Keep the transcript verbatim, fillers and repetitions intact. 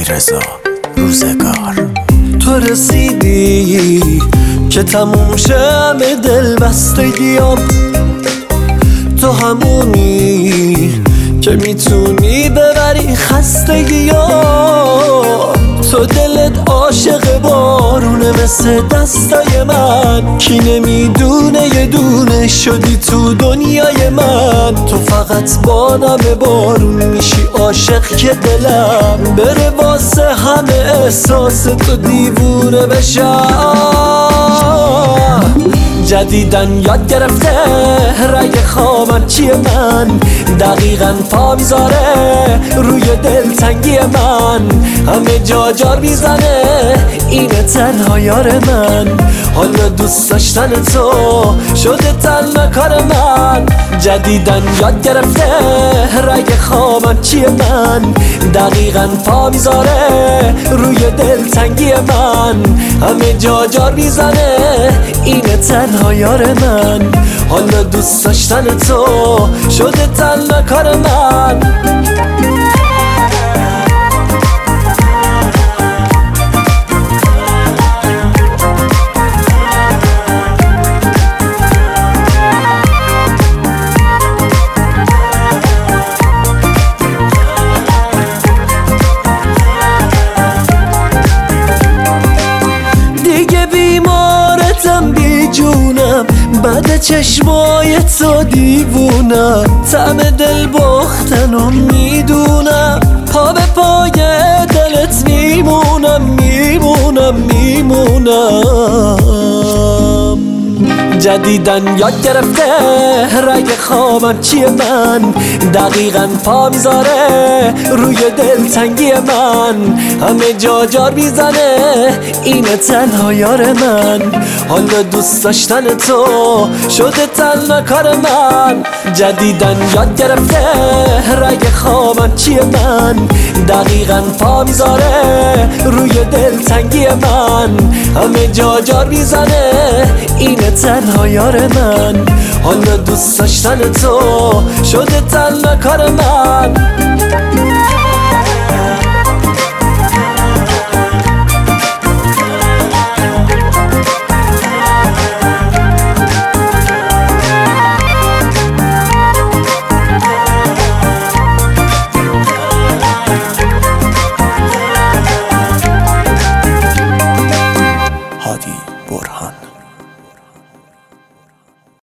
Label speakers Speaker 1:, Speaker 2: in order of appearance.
Speaker 1: علیرضا روزگار.
Speaker 2: تو رسیدی که تموم شه همه دل بستگیام، تو همونی که میتونی ببری خستگیام. تو دلت عاشق بارونه مثل دستای من، کی نمیدونه یه دونه شدی تو دنیای من. تو فقط با نم بارون میشی عاشق که دلم بره واسه همه احساس تو دیوونه بشم. جدیدن یاد گرفته رگ خوابم چیه من، دقیقاً پا میذاره روی دلتنگی من. همه جا جار میزنه اینه تنها یار من، حالا دوست داشتن تو شده تنها کار من. جدیدن یاد گرفته رگ خوابم چیه من، دقیقاً پا میذاره روی دلتنگی من. همه جا جار میزنه اینه تنها یار من، حالا دوست داشتن تو شده تنها کار من. دیگه بیمارتم بی جونم، بعد چشمای تو دیوونم. طعم دل باختنو میدونم، پا به پای دلت میمونم میمونم میمونم. جدیدن یاد گرفته رگ خوابم چیه من، دقیقاً پا میذاره روی دلتنگی من. همه جا جار میزنه اینه تنها یار من، حالا دوست داشتن تو شده تنها کار من. جدیدن یاد گرفته رگ خوابم چیه من، دقیقاً پا میذاره روی دلتنگی من. همه جا جار میزنه اینه تنها یار من، حالا دوست داشتن تو شده تنها کار من.